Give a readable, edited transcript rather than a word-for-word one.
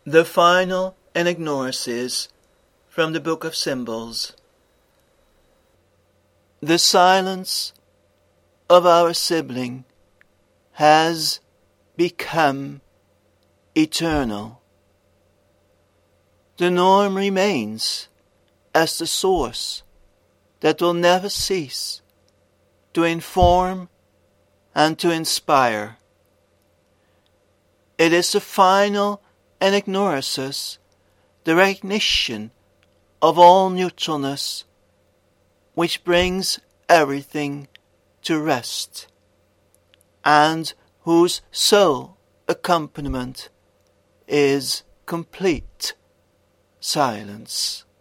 The final anagnorisis from the Book of Symbols. The silence of our sibling has become eternal. The norm remains as the source that will never cease to inform and to inspire. It is the final anagnorisis, the recognition of all neutralness, which brings everything to rest, and whose sole accompaniment is complete silence.